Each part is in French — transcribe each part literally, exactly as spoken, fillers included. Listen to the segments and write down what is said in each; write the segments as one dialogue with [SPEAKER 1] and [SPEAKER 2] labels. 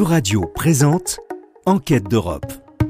[SPEAKER 1] Euradio présente Enquête d'Europe.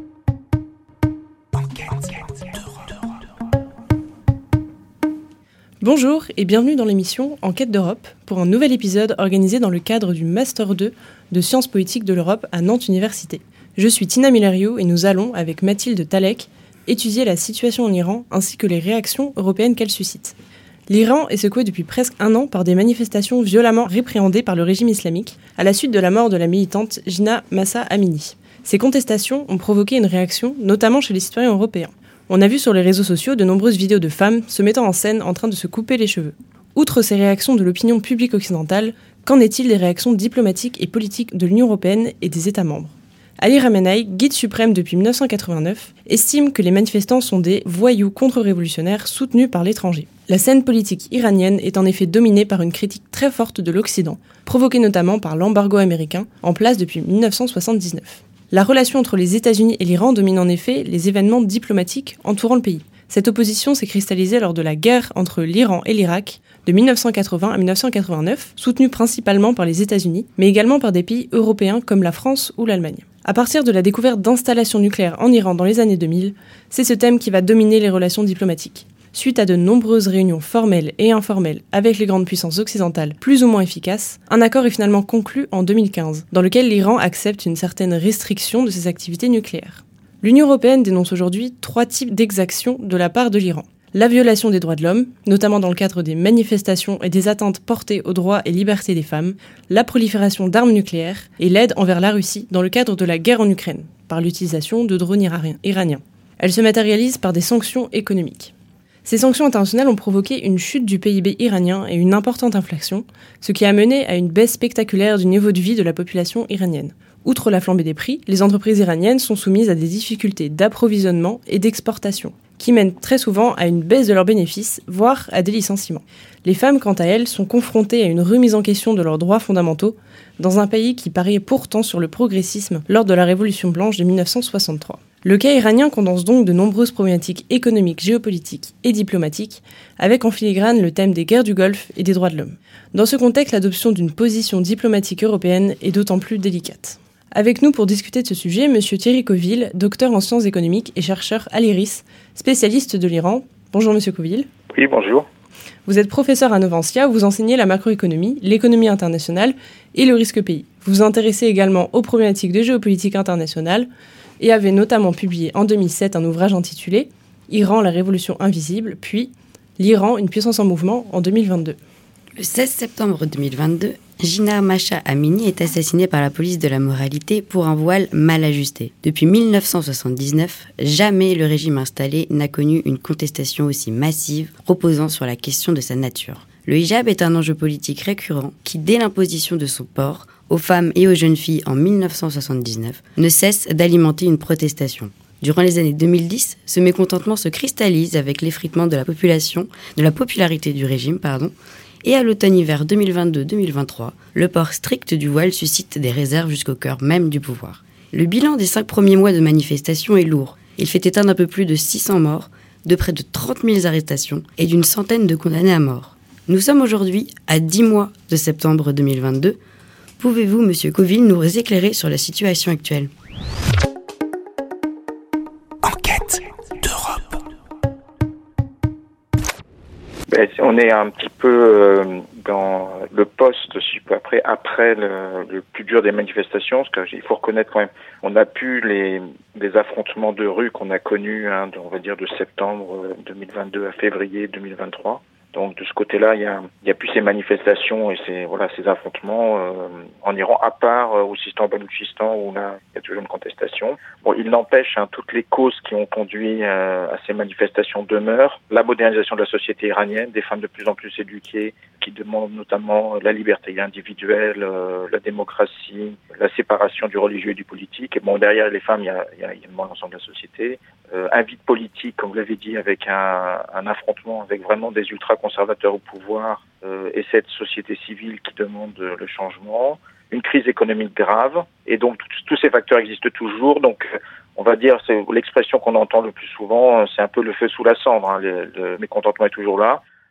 [SPEAKER 2] Bonjour et bienvenue dans l'émission Enquête d'Europe pour un nouvel épisode organisé dans le cadre du Master deux de Sciences politiques de l'Europe à Nantes Université. Je suis Tina Milariou et nous allons, avec Mathilde Talek, étudier la situation en Iran ainsi que les réactions européennes qu'elle suscite. L'Iran est secoué depuis presque un an par des manifestations violemment répréhendées par le régime islamique à la suite de la mort de la militante Jina Mahsa Amini. Ces contestations ont provoqué une réaction, notamment chez les citoyens européens. On a vu sur les réseaux sociaux de nombreuses vidéos de femmes se mettant en scène en train de se couper les cheveux. Outre ces réactions de l'opinion publique occidentale, qu'en est-il des réactions diplomatiques et politiques de l'Union européenne et des États membres ? Ali Khamenei, guide suprême depuis dix-neuf cent quatre-vingt-neuf, estime que les manifestants sont des voyous contre-révolutionnaires soutenus par l'étranger. La scène politique iranienne est en effet dominée par une critique très forte de l'Occident, provoquée notamment par l'embargo américain en place depuis dix-neuf cent soixante-dix-neuf. La relation entre les États-Unis et l'Iran domine en effet les événements diplomatiques entourant le pays. Cette opposition s'est cristallisée lors de la guerre entre l'Iran et l'Irak de dix-neuf cent quatre-vingts à dix-neuf cent quatre-vingt-neuf, soutenue principalement par les États-Unis, mais également par des pays européens comme la France ou l'Allemagne. À partir de la découverte d'installations nucléaires en Iran dans les années deux mille, c'est ce thème qui va dominer les relations diplomatiques. Suite à de nombreuses réunions formelles et informelles avec les grandes puissances occidentales plus ou moins efficaces, un accord est finalement conclu en deux mille quinze, dans lequel l'Iran accepte une certaine restriction de ses activités nucléaires. L'Union européenne dénonce aujourd'hui trois types d'exactions de la part de l'Iran. La violation des droits de l'homme, notamment dans le cadre des manifestations et des atteintes portées aux droits et libertés des femmes, la prolifération d'armes nucléaires et l'aide envers la Russie dans le cadre de la guerre en Ukraine, par l'utilisation de drones iraniens. Elles se matérialisent par des sanctions économiques. Ces sanctions internationales ont provoqué une chute du P I B iranien et une importante inflation, ce qui a mené à une baisse spectaculaire du niveau de vie de la population iranienne. Outre la flambée des prix, les entreprises iraniennes sont soumises à des difficultés d'approvisionnement et d'exportation, qui mènent très souvent à une baisse de leurs bénéfices, voire à des licenciements. Les femmes, quant à elles, sont confrontées à une remise en question de leurs droits fondamentaux dans un pays qui pariait pourtant sur le progressisme lors de la Révolution blanche de dix-neuf cent soixante-trois. Le cas iranien condense donc de nombreuses problématiques économiques, géopolitiques et diplomatiques, avec en filigrane le thème des guerres du Golfe et des droits de l'homme. Dans ce contexte, l'adoption d'une position diplomatique européenne est d'autant plus délicate. Avec nous pour discuter de ce sujet, M. Thierry Coville, docteur en sciences économiques et chercheur à l'I R I S, spécialiste de l'Iran. Bonjour M. Coville.
[SPEAKER 3] Oui, bonjour.
[SPEAKER 2] Vous êtes professeur à Novansia où vous enseignez la macroéconomie, l'économie internationale et le risque pays. Vous vous intéressez également aux problématiques de géopolitique internationale et avez notamment publié en deux mille sept un ouvrage intitulé « Iran, la révolution invisible », puis « L'Iran, une puissance en mouvement » en deux mille vingt-deux.
[SPEAKER 4] Le seize septembre deux mille vingt-deux, Jina Mahsa Amini est assassinée par la police de la moralité pour un voile mal ajusté. Depuis dix-neuf cent soixante-dix-neuf, jamais le régime installé n'a connu une contestation aussi massive reposant sur la question de sa nature. Le hijab est un enjeu politique récurrent qui, dès l'imposition de son port aux femmes et aux jeunes filles en dix-neuf cent soixante-dix-neuf, ne cesse d'alimenter une protestation. Durant les années deux mille dix, ce mécontentement se cristallise avec l'effritement de la population, de la popularité du régime, pardon, et à l'automne-hiver deux mille vingt-deux deux mille vingt-trois, le port strict du voile suscite des réserves jusqu'au cœur même du pouvoir. Le bilan des cinq premiers mois de manifestation est lourd. Il fait état d'un peu plus de six cents morts, de près de trente mille arrestations et d'une centaine de condamnés à mort. Nous sommes aujourd'hui à dix mois de septembre deux mille vingt-deux. Pouvez-vous, Monsieur Coville, nous éclairer sur la situation actuelle ?
[SPEAKER 1] Enquête d'Europe.
[SPEAKER 3] Ben, on est un petit peu euh, dans le post, après, après le, le plus dur des manifestations, parce qu'il faut reconnaître quand même, on a pu les, les affrontements de rue qu'on a connus, hein, de, on va dire de septembre deux mille vingt-deux à février deux mille vingt-trois. Donc de ce côté-là, il y a, il y a plus ces manifestations et ces, voilà, ces affrontements euh, en Iran, à part euh, au Sistan-Baloutchistan où là, il y a toujours une contestation. Bon, il n'empêche, hein, toutes les causes qui ont conduit euh, à ces manifestations demeurent. La modernisation de la société iranienne, des femmes de plus en plus éduquées, qui demandent notamment la liberté individuelle, euh, la démocratie, la séparation du religieux et du politique. Et bon, derrière les femmes, il y a, il y a également l'ensemble de la société. Euh, un vide politique, comme vous l'avez dit, avec un, un affrontement avec vraiment des ultra-conservateurs au pouvoir euh, et cette société civile qui demande le changement. Une crise économique grave. Et donc, tous ces facteurs existent toujours. Donc, on va dire, c'est l'expression qu'on entend le plus souvent, c'est un peu le feu sous la cendre. Hein. Le, le mécontentement est toujours là.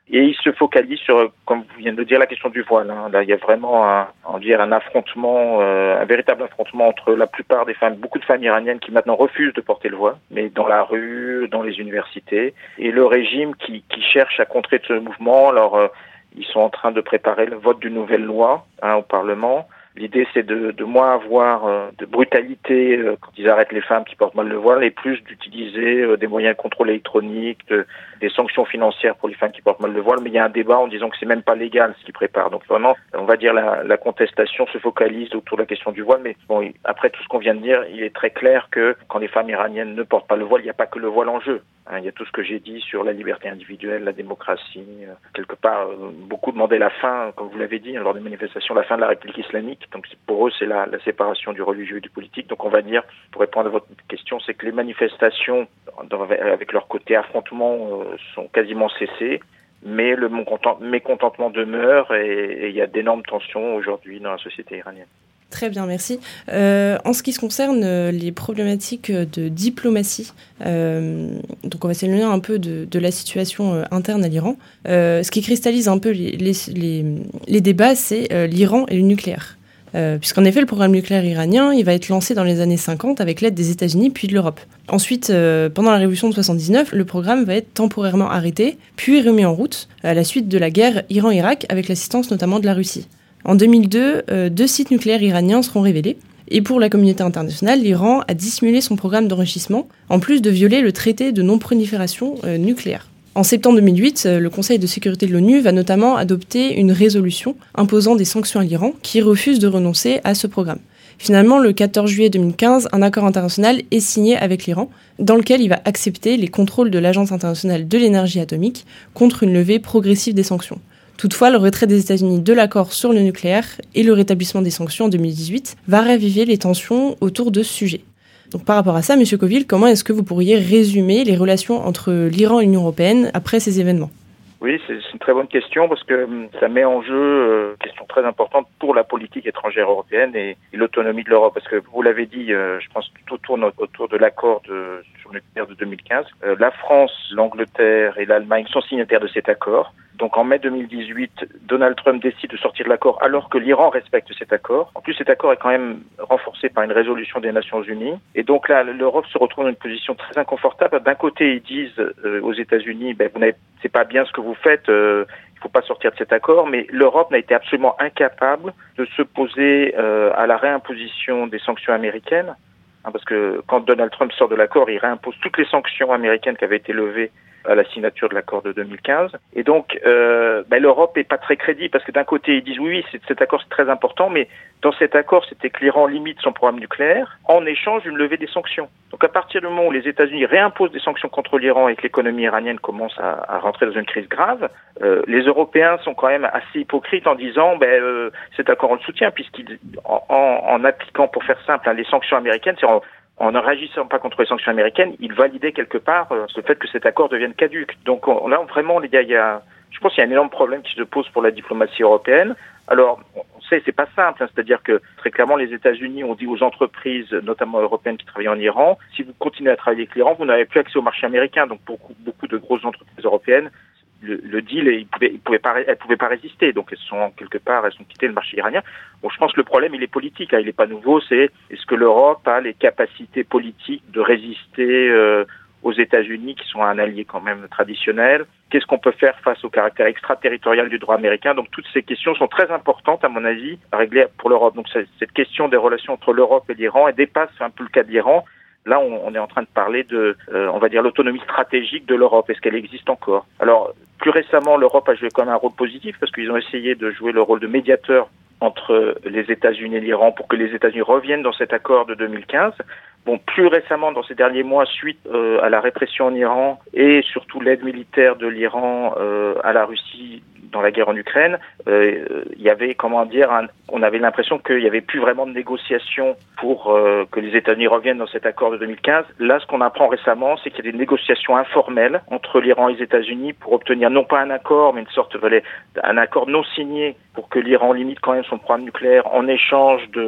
[SPEAKER 3] Et il se focalise sur, comme vous venez de le dire, la question du voile. Hein. Là, il y a vraiment un, on dire, un affrontement, euh, un véritable affrontement entre la plupart des femmes, beaucoup de femmes iraniennes qui maintenant refusent de porter le voile, mais dans la rue, dans les universités, et le régime qui, qui cherche à contrer ce mouvement. Alors, euh, ils sont en train de préparer le vote d'une nouvelle loi hein, au Parlement. L'idée, c'est de, de moins avoir euh, de brutalité euh, quand ils arrêtent les femmes qui portent mal le voile et plus d'utiliser euh, des moyens de contrôle électronique, de, des sanctions financières pour les femmes qui portent mal le voile. Mais il y a un débat en disant que c'est même pas légal ce qu'ils préparent. Donc vraiment, on va dire la, la contestation se focalise autour de la question du voile. Mais bon, après tout ce qu'on vient de dire, il est très clair que quand les femmes iraniennes ne portent pas le voile, il n'y a pas que le voile en jeu. Hein, il y a tout ce que j'ai dit sur la liberté individuelle, la démocratie. Euh, quelque part, euh, beaucoup demandaient la fin, comme vous l'avez dit, hein, lors des manifestations, la fin de la République islamique. Donc pour eux, c'est la, la séparation du religieux et du politique. Donc on va dire, pour répondre à votre question, c'est que les manifestations, dans, avec leur côté affrontement, euh, sont quasiment cessées, mais le mécontentement demeure et il y a d'énormes tensions aujourd'hui dans la société iranienne.
[SPEAKER 2] Très bien, merci. Euh, en ce qui se concerne euh, les problématiques de diplomatie, euh, donc on va s'éloigner un peu de, de la situation euh, interne à l'Iran. Euh, ce qui cristallise un peu les, les, les, les débats, c'est euh, l'Iran et le nucléaire. Euh, puisqu'en effet, le programme nucléaire iranien, il va être lancé dans les années cinquante avec l'aide des États-Unis puis de l'Europe. Ensuite, euh, pendant la révolution de soixante-dix-neuf, le programme va être temporairement arrêté, puis remis en route à la suite de la guerre Iran-Irak avec l'assistance notamment de la Russie. En deux mille deux, euh, deux sites nucléaires iraniens seront révélés. Et pour la communauté internationale, l'Iran a dissimulé son programme d'enrichissement, en plus de violer le traité de non-prolifération euh, nucléaire. En septembre deux mille huit, le Conseil de sécurité de l'ONU va notamment adopter une résolution imposant des sanctions à l'Iran qui refuse de renoncer à ce programme. Finalement, le quatorze juillet deux mille quinze, un accord international est signé avec l'Iran, dans lequel il va accepter les contrôles de l'Agence internationale de l'énergie atomique contre une levée progressive des sanctions. Toutefois, le retrait des États-Unis de l'accord sur le nucléaire et le rétablissement des sanctions en deux mille dix-huit va raviver les tensions autour de ce sujet. Donc par rapport à ça, M. Coville, comment est-ce que vous pourriez résumer les relations entre l'Iran et l'Union européenne après ces événements ?
[SPEAKER 3] Oui, c'est une très bonne question parce que ça met en jeu euh, une question très importante pour la politique étrangère européenne et, et l'autonomie de l'Europe. Parce que vous l'avez dit, euh, je pense tout tourne autour de l'accord de, sur le nucléaire de deux mille quinze. Euh, la France, l'Angleterre et l'Allemagne sont signataires de cet accord. Donc en mai deux mille dix-huit, Donald Trump décide de sortir de l'accord alors que l'Iran respecte cet accord. En plus, cet accord est quand même renforcé par une résolution des Nations Unies. Et donc là, l'Europe se retrouve dans une position très inconfortable. D'un côté, ils disent euh, aux États-Unis, ben, vous n'avez, c'est pas bien ce que vous faites, euh, il faut pas sortir de cet accord. Mais l'Europe n'a été absolument incapable de s'opposer euh, à la réimposition des sanctions américaines. Hein, parce que quand Donald Trump sort de l'accord, il réimpose toutes les sanctions américaines qui avaient été levées à la signature de l'accord de deux mille quinze. Et donc, euh, ben, l'Europe est pas très crédible parce que d'un côté, ils disent oui, oui, c'est, cet accord c'est très important, mais dans cet accord, c'était que l'Iran limite son programme nucléaire en échange d'une levée des sanctions. Donc, à partir du moment où les États-Unis réimposent des sanctions contre l'Iran et que l'économie iranienne commence à, à rentrer dans une crise grave, euh, les Européens sont quand même assez hypocrites en disant, ben, euh, cet accord on le soutient puisqu'il, en, en, en appliquant, pour faire simple, hein, les sanctions américaines, c'est en En ne réagissant pas contre les sanctions américaines, il validait quelque part euh, le fait que cet accord devienne caduc. Donc on, là, vraiment, il y a, il y a, je pense qu'il y a un énorme problème qui se pose pour la diplomatie européenne. Alors, on sait, c'est pas simple, hein, c'est-à-dire que très clairement, les États-Unis ont dit aux entreprises, notamment européennes qui travaillent en Iran, si vous continuez à travailler avec l'Iran, vous n'avez plus accès au marché américain. Donc beaucoup, beaucoup de grosses entreprises européennes, le, le deal, ils pouvaient, ils pouvaient pas, elles pouvaient pas résister. Donc elles sont quelque part, elles ont quitté le marché iranien. Bon, je pense que le problème, il est politique, hein, il n'est pas nouveau. C'est est-ce que l'Europe a les capacités politiques de résister euh, aux États-Unis, qui sont un allié quand même traditionnel? Qu'est-ce qu'on peut faire face au caractère extraterritorial du droit américain? Donc toutes ces questions sont très importantes, à mon avis, à régler pour l'Europe. Donc cette question des relations entre l'Europe et l'Iran, elle dépasse un peu le cas de l'Iran. Là, on, on est en train de parler de, euh, on va dire, l'autonomie stratégique de l'Europe. Est-ce qu'elle existe encore? Alors, plus récemment, l'Europe a joué quand même un rôle positif parce qu'ils ont essayé de jouer le rôle de médiateur entre les États-Unis et l'Iran pour que les États-Unis reviennent dans cet accord de deux mille quinze. Bon, plus récemment, dans ces derniers mois, suite euh, à la répression en Iran et surtout l'aide militaire de l'Iran euh, à la Russie dans la guerre en Ukraine, euh, il y avait, comment dire, un, on avait l'impression qu'il n'y avait plus vraiment de négociations pour euh, que les États-Unis reviennent dans cet accord de deux mille quinze. Là, ce qu'on apprend récemment, c'est qu'il y a des négociations informelles entre l'Iran et les États-Unis pour obtenir non pas un accord, mais une sorte de, un accord non signé pour que l'Iran limite quand même son programme nucléaire en échange de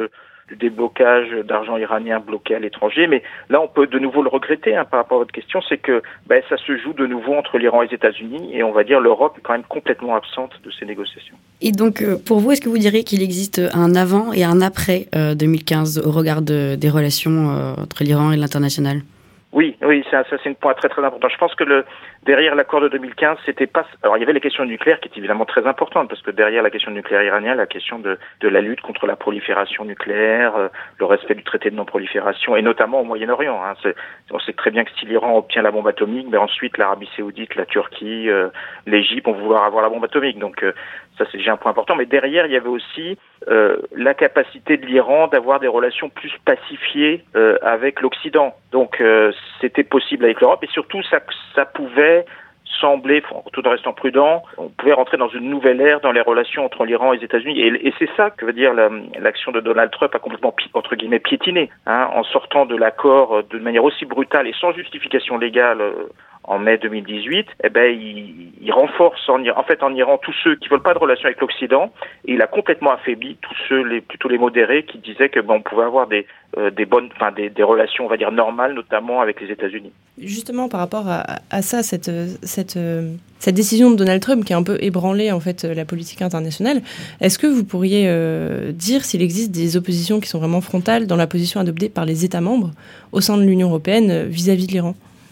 [SPEAKER 3] du déblocage d'argent iranien bloqué à l'étranger. Mais là, on peut de nouveau le regretter hein, par rapport à votre question, c'est que ben, ça se joue de nouveau entre l'Iran et les États-Unis et on va dire l'Europe est quand même complètement absente de ces négociations.
[SPEAKER 4] Et donc, pour vous, est-ce que vous diriez qu'il existe un avant et un après euh, deux mille quinze au regard de, des relations euh, entre l'Iran et l'international ?
[SPEAKER 3] Oui, oui, ça, ça c'est un point très très important. Je pense que le derrière l'accord de deux mille quinze, c'était pas. Alors il y avait les questions nucléaires qui étaient évidemment très importantes parce que derrière la question nucléaire iranienne, la question de de la lutte contre la prolifération nucléaire, euh, le respect du traité de non-prolifération et notamment au Moyen-Orient. Hein. C'est, on sait très bien que si l'Iran obtient la bombe atomique, mais ensuite l'Arabie Saoudite, la Turquie, euh, l'Égypte vont vouloir avoir la bombe atomique. Donc euh, ça c'est déjà un point important. Mais derrière il y avait aussi euh, la capacité de l'Iran d'avoir des relations plus pacifiées euh, avec l'Occident. Donc euh, c'était possible avec l'Europe et surtout ça, ça pouvait sembler, tout en restant prudent, on pouvait rentrer dans une nouvelle ère dans les relations entre l'Iran et les États-Unis. Et, et c'est ça que veut dire la, l'action de Donald Trump a complètement, entre guillemets, piétiné, hein, en sortant de l'accord de manière aussi brutale et sans justification légale en mai deux mille dix-huit, eh ben, il, il renforce en, en fait en Iran tous ceux qui veulent pas de relations avec l'Occident et il a complètement affaibli tous ceux, les, plutôt les modérés qui disaient que bon, on pouvait avoir des, euh, des bonnes, enfin des, des relations, on va dire normales, notamment avec les États-Unis.
[SPEAKER 2] Justement, par rapport à, à ça, cette, cette, cette décision de Donald Trump qui a un peu ébranlé en fait la politique internationale, est-ce que vous pourriez euh, dire s'il existe des oppositions qui sont vraiment frontales dans la position adoptée par les États membres au sein de l'Union européenne vis-à-vis de l'Iran ?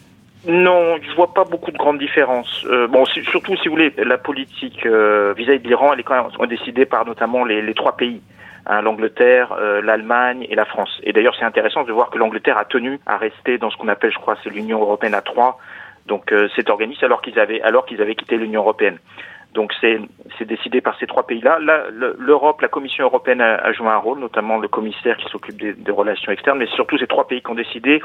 [SPEAKER 3] Non, je vois pas beaucoup de grandes différences. Euh, bon, c'est, surtout si vous voulez, la politique euh, vis-à-vis de l'Iran, elle est quand même décidée par notamment les, les trois pays, hein, l'Angleterre, euh, l'Allemagne et la France. Et d'ailleurs, c'est intéressant de voir que l'Angleterre a tenu à rester dans ce qu'on appelle, je crois, c'est l'Union européenne à trois. Donc, euh, cet organisme alors qu'ils avaient alors qu'ils avaient quitté l'Union européenne. Donc, c'est c'est décidé par ces trois pays-là. Là, le, l'Europe, la Commission européenne a, a joué un rôle, notamment le commissaire qui s'occupe des, des relations externes, mais surtout ces trois pays qui ont décidé.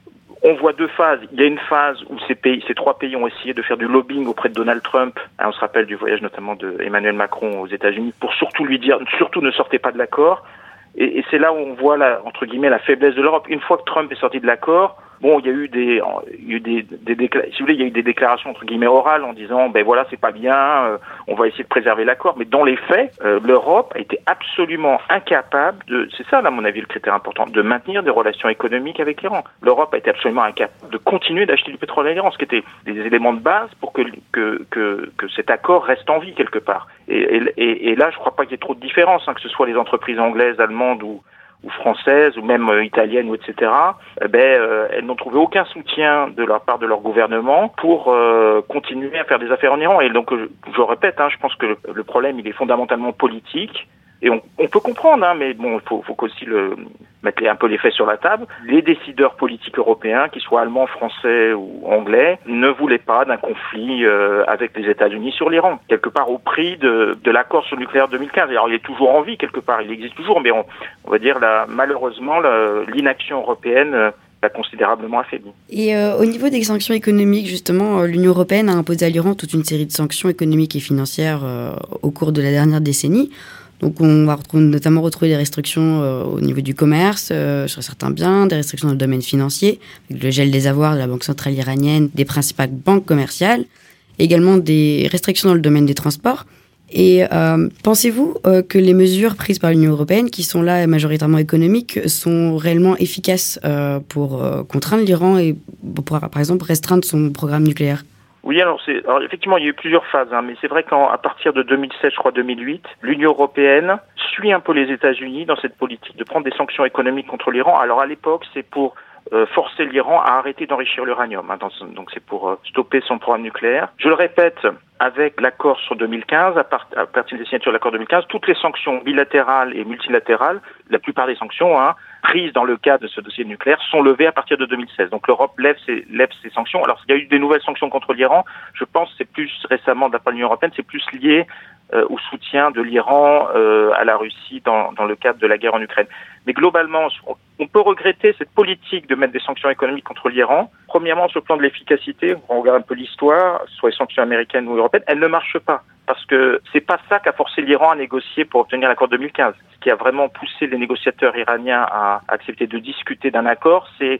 [SPEAKER 3] On voit deux phases. Il y a une phase où ces pays, ces trois pays ont essayé de faire du lobbying auprès de Donald Trump. Hein, on se rappelle du voyage notamment de Emmanuel Macron aux États-Unis pour surtout lui dire, surtout ne sortez pas de l'accord. Et, et c'est là où on voit la, entre guillemets, la faiblesse de l'Europe. Une fois que Trump est sorti de l'accord, bon, il y a eu des, il y a eu des, des décla- si vous voulez, il y a eu des déclarations entre guillemets orales en disant, ben voilà, c'est pas bien, euh, on va essayer de préserver l'accord. Mais dans les faits, euh, l'Europe a été absolument incapable de, c'est ça, à mon avis, le critère important, de maintenir des relations économiques avec l'Iran. L'Europe a été absolument incapable de continuer d'acheter du pétrole à l'Iran, ce qui était des éléments de base pour que que que, que cet accord reste en vie quelque part. Et, et, et là, je crois pas qu'il y ait trop de différence, hein, que ce soit les entreprises anglaises, allemandes ou ou françaises, ou même euh, italiennes, ou et cetera, eh ben, euh, elles n'ont trouvé aucun soutien de la part de leur gouvernement pour euh, continuer à faire des affaires en Iran. Et donc, je, je répète, hein, je pense que le, le problème, il est fondamentalement politique. Et on, on peut comprendre, hein, mais bon, il faut, faut qu'aussi le, mettre un peu les faits sur la table. Les décideurs politiques européens, qu'ils soient allemands, français ou anglais, ne voulaient pas d'un conflit euh, avec les États-Unis sur l'Iran, quelque part au prix de, de l'accord sur le nucléaire deux mille quinze. Alors, il est toujours en vie, quelque part, il existe toujours, mais on, on va dire, là, malheureusement, la, l'inaction européenne euh, l'a considérablement affaibli.
[SPEAKER 4] Et euh, au niveau des sanctions économiques, justement, euh, l'Union européenne a imposé à l'Iran toute une série de sanctions économiques et financières euh, au cours de la dernière décennie. Donc, on va retrouver, notamment retrouver des restrictions euh, au niveau du commerce euh, sur certains biens, des restrictions dans le domaine financier, avec le gel des avoirs de la Banque centrale iranienne, des principales banques commerciales, également des restrictions dans le domaine des transports. Et euh, pensez-vous euh, que les mesures prises par l'Union européenne, qui sont là majoritairement économiques, sont réellement efficaces euh, pour euh, contraindre l'Iran et pour, par exemple, restreindre son programme nucléaire ?
[SPEAKER 3] Oui, alors c'est alors effectivement il y a eu plusieurs phases, hein, mais c'est vrai qu'à partir de deux mille sept, je crois deux mille huit, l'Union européenne suit un peu les États-Unis dans cette politique de prendre des sanctions économiques contre l'Iran. Alors à l'époque, c'est pour euh, forcer l'Iran à arrêter d'enrichir l'uranium, hein, dans, donc c'est pour euh, stopper son programme nucléaire. Je le répète, avec l'accord sur deux mille quinze, à, part, à partir des signatures de l'accord deux mille quinze, toutes les sanctions bilatérales et multilatérales, la plupart des sanctions, hein, prises dans le cadre de ce dossier nucléaire sont levées à partir de deux mille seize. Donc l'Europe lève ses, lève ses sanctions. Alors il y a eu des nouvelles sanctions contre l'Iran. Je pense que c'est plus récemment de la part de l'Union européenne, c'est plus lié euh, au soutien de l'Iran euh, à la Russie dans, dans le cadre de la guerre en Ukraine. Mais globalement, on peut regretter cette politique de mettre des sanctions économiques contre l'Iran. Premièrement, sur le plan de l'efficacité, on regarde un peu l'histoire, soit les sanctions américaines ou européennes, elles ne marchent pas. Parce que c'est pas ça qu'a forcé l'Iran à négocier pour obtenir l'accord deux mille quinze. Ce qui a vraiment poussé les négociateurs iraniens à accepter de discuter d'un accord, c'est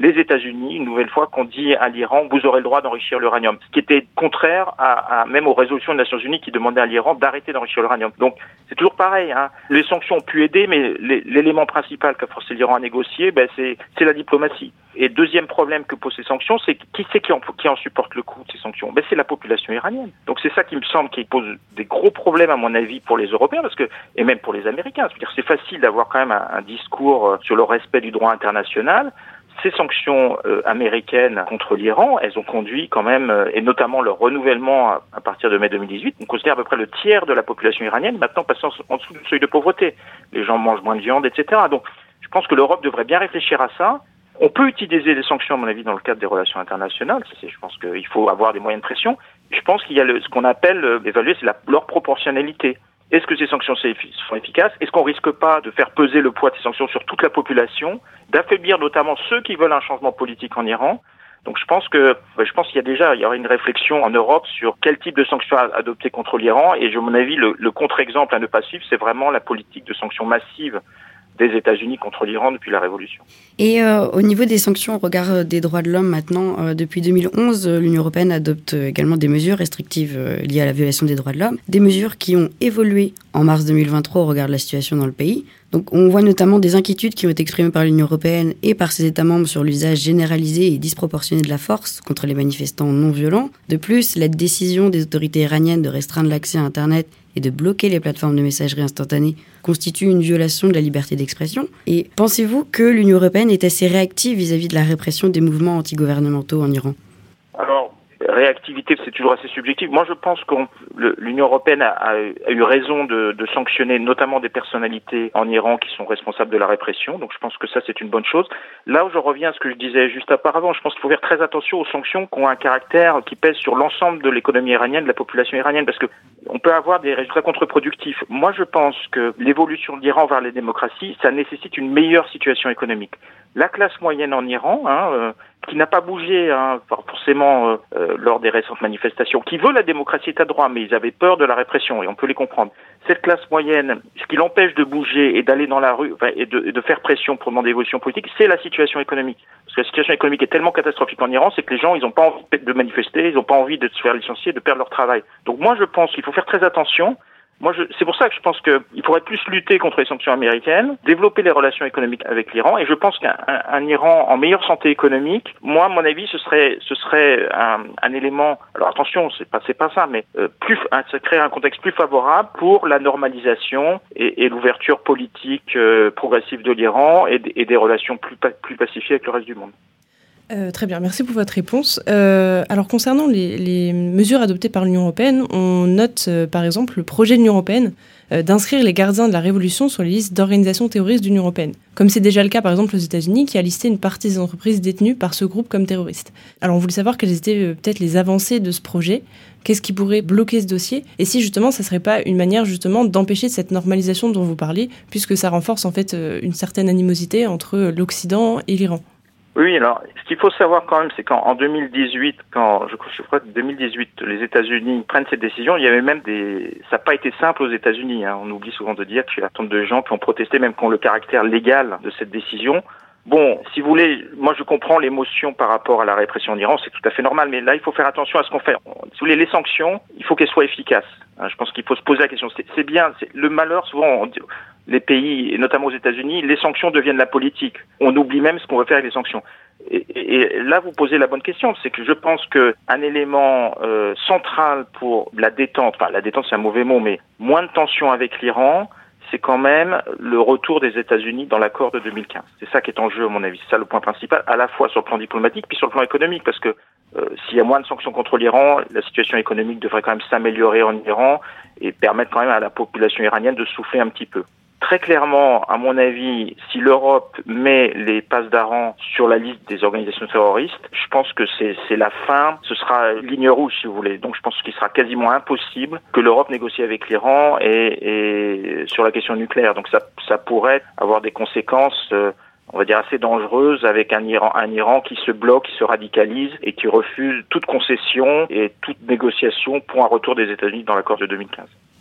[SPEAKER 3] les États-Unis, une nouvelle fois, qu'on dit à l'Iran, vous aurez le droit d'enrichir l'uranium. Ce qui était contraire à, à même aux résolutions des Nations Unies qui demandaient à l'Iran d'arrêter d'enrichir l'uranium. Donc, c'est toujours pareil, hein. Les sanctions ont pu aider, mais les, l'élément principal qu'a forcé l'Iran à négocier, ben, c'est, c'est la diplomatie. Et deuxième problème que posent ces sanctions, c'est qui c'est qui en, qui en supporte le coût de ces sanctions? Ben, c'est la population iranienne. Donc, c'est ça qui me semble qui pose des gros problèmes, à mon avis, pour les Européens, parce que, et même pour les Américains. C'est-à-dire, c'est facile d'avoir quand même un, un discours sur le respect du droit international. Ces sanctions euh, américaines contre l'Iran, elles ont conduit quand même, euh, et notamment le renouvellement à, à partir de mai deux mille dix-huit, on considère à peu près le tiers de la population iranienne maintenant passant en dessous du seuil de pauvreté. Les gens mangent moins de viande, et cetera. Donc, je pense que l'Europe devrait bien réfléchir à ça. On peut utiliser les sanctions, à mon avis, dans le cadre des relations internationales. C'est, je pense qu'il faut avoir des moyens de pression. Je pense qu'il y a le, ce qu'on appelle, euh, évaluer, c'est la, leur proportionnalité. Est-ce que ces sanctions sont efficaces? Est-ce qu'on risque pas de faire peser le poids de ces sanctions sur toute la population, d'affaiblir notamment ceux qui veulent un changement politique en Iran? Donc je pense que je pense qu'il y a déjà il y aurait une réflexion en Europe sur quel type de sanctions adopter contre l'Iran, et à mon avis le, le contre-exemple à ne pas suivre, c'est vraiment la politique de sanctions massives des États-Unis contre l'Iran depuis la Révolution.
[SPEAKER 4] Et euh, au niveau des sanctions au regard des droits de l'homme maintenant, euh, depuis deux mille onze, euh, l'Union européenne adopte également des mesures restrictives euh, liées à la violation des droits de l'homme, des mesures qui ont évolué en mars deux mille vingt-trois au regard de la situation dans le pays. Donc on voit notamment des inquiétudes qui ont été exprimées par l'Union européenne et par ses États membres sur l'usage généralisé et disproportionné de la force contre les manifestants non violents. De plus, la décision des autorités iraniennes de restreindre l'accès à Internet et de bloquer les plateformes de messagerie instantanée constitue une violation de la liberté d'expression. Et pensez-vous que l'Union européenne est assez réactive vis-à-vis de la répression des mouvements antigouvernementaux en Iran?
[SPEAKER 3] Alors, réactivité, c'est toujours assez subjectif. Moi, je pense que l'Union européenne a, a, a eu raison de, de sanctionner notamment des personnalités en Iran qui sont responsables de la répression. Donc, je pense que ça, c'est une bonne chose. Là où je reviens à ce que je disais juste auparavant, je pense qu'il faut faire très attention aux sanctions qui ont un caractère qui pèse sur l'ensemble de l'économie iranienne, de la population iranienne, parce que on peut avoir des résultats contre-productifs. Moi, je pense que l'évolution de l'Iran vers les démocraties, ça nécessite une meilleure situation économique. La classe moyenne en Iran, hein, euh, qui n'a pas bougé hein, forcément euh, euh, lors des récentes manifestations, qui veut la démocratie état de droit, mais ils avaient peur de la répression, et on peut les comprendre. Cette classe moyenne, ce qui l'empêche de bouger et d'aller dans la rue enfin, et, de, et de faire pression pour demander évolution politique, c'est la situation économique. Parce que la situation économique est tellement catastrophique en Iran, c'est que les gens, ils n'ont pas envie de manifester, ils n'ont pas envie de se faire licencier, de perdre leur travail. Donc moi, je pense qu'il faut faire très attention. Moi, je, c'est pour ça que je pense qu'il faudrait plus lutter contre les sanctions américaines, développer les relations économiques avec l'Iran, et je pense qu'un un, un Iran en meilleure santé économique, moi, à mon avis, ce serait, ce serait un, un élément. Alors attention, c'est pas, c'est pas ça, mais euh, plus, ça crée un contexte plus favorable pour la normalisation et, et l'ouverture politique euh, progressive de l'Iran et, et des relations plus, plus pacifiées avec le reste du monde.
[SPEAKER 2] Euh, très bien, merci pour votre réponse. Euh, alors concernant les, les mesures adoptées par l'Union européenne, on note euh, par exemple le projet de l'Union européenne euh, d'inscrire les gardiens de la Révolution sur les listes d'organisations terroristes de l'Union européenne, comme c'est déjà le cas par exemple aux États-Unis, qui a listé une partie des entreprises détenues par ce groupe comme terroristes. Alors on voulait savoir quelles étaient euh, peut-être les avancées de ce projet, qu'est-ce qui pourrait bloquer ce dossier, et si justement ça serait pas une manière justement d'empêcher cette normalisation dont vous parlez, puisque ça renforce en fait euh, une certaine animosité entre l'Occident et l'Iran.
[SPEAKER 3] Oui, alors, ce qu'il faut savoir quand même, c'est qu'en deux mille dix-huit, quand, je, je crois que deux mille dix-huit, les États-Unis prennent cette décision, il y avait même des, ça n'a pas été simple aux États-Unis, hein. On oublie souvent de dire qu'il y a tant de gens qui ont protesté, même qui ont le caractère légal de cette décision. Bon, si vous voulez, moi je comprends l'émotion par rapport à la répression en Iran, c'est tout à fait normal, mais là il faut faire attention à ce qu'on fait. Si vous voulez, les sanctions, il faut qu'elles soient efficaces. Je pense qu'il faut se poser la question. C'est, c'est bien, c'est, le malheur, souvent, on dit, les pays, et notamment aux États-Unis, les sanctions deviennent la politique. On oublie même ce qu'on veut faire avec les sanctions. Et, et, et là, vous posez la bonne question. C'est que je pense que un élément euh, central pour la détente, enfin la détente c'est un mauvais mot, mais moins de tension avec l'Iran, c'est quand même le retour des États-Unis dans l'accord de deux mille quinze. C'est ça qui est en jeu, à mon avis. C'est ça le point principal, à la fois sur le plan diplomatique, puis sur le plan économique, parce que euh, s'il y a moins de sanctions contre l'Iran, la situation économique devrait quand même s'améliorer en Iran et permettre quand même à la population iranienne de souffler un petit peu. Très clairement, à mon avis, si l'Europe met les Pasdaran sur la liste des organisations terroristes, je pense que c'est, c'est la fin, ce sera ligne rouge si vous voulez. Donc je pense qu'il sera quasiment impossible que l'Europe négocie avec l'Iran et, et sur la question nucléaire. Donc ça, ça pourrait avoir des conséquences, euh, on va dire assez dangereuses, avec un Iran, un Iran qui se bloque, qui se radicalise et qui refuse toute concession et toute négociation pour un retour des États-Unis dans l'accord de deux mille quinze.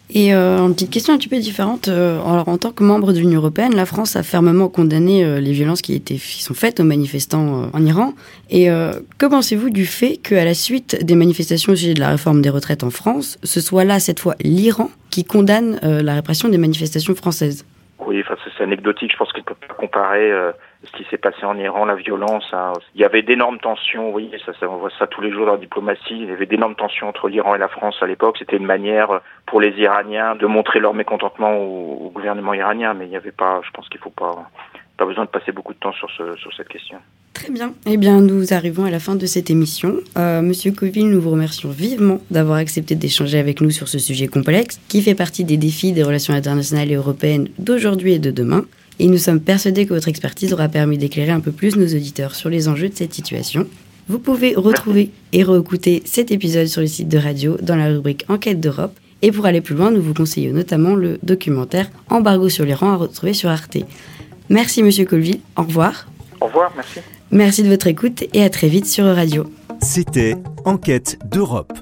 [SPEAKER 4] Et euh, une petite question un petit peu différente. Euh, alors, en tant que membre de l'Union européenne, la France a fermement condamné euh, les violences qui, étaient, qui sont faites aux manifestants euh, en Iran. Et euh, que pensez-vous du fait qu'à la suite des manifestations au sujet de la réforme des retraites en France, ce soit là, cette fois, l'Iran qui condamne euh, la répression des manifestations françaises ?
[SPEAKER 3] Oui, enfin, c'est anecdotique. Je pense qu'il ne peut pas comparer euh, ce qui s'est passé en Iran, la violence. Hein. Il y avait d'énormes tensions, oui, ça, ça, on voit ça tous les jours dans la diplomatie. Il y avait d'énormes tensions entre l'Iran et la France à l'époque. C'était une manière pour les Iraniens de montrer leur mécontentement au, au gouvernement iranien. Mais il n'y avait pas, je pense qu'il ne faut pas, pas besoin de passer beaucoup de temps sur, ce, sur cette question.
[SPEAKER 4] Très bien. Eh bien, nous arrivons à la fin de cette émission. Euh, Monsieur Colville, nous vous remercions vivement d'avoir accepté d'échanger avec nous sur ce sujet complexe qui fait partie des défis des relations internationales et européennes d'aujourd'hui et de demain. Et nous sommes persuadés que votre expertise aura permis d'éclairer un peu plus nos auditeurs sur les enjeux de cette situation. Vous pouvez retrouver et réécouter cet épisode sur le site de radio dans la rubrique Enquête d'Europe. Et pour aller plus loin, nous vous conseillons notamment le documentaire Embargo sur l'Iran à retrouver sur Arte. Merci Monsieur Colville. Au revoir.
[SPEAKER 3] Au revoir, merci.
[SPEAKER 4] Merci de votre écoute et à très vite sur Radio.
[SPEAKER 1] C'était Enquête d'Europe.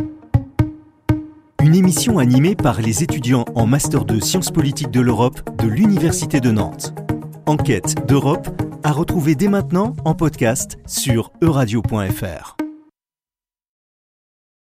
[SPEAKER 1] Une émission animée par les étudiants en Master deux Sciences politiques de l'Europe de l'Université de Nantes. Enquête d'Europe à retrouver dès maintenant en podcast sur euradio point f r.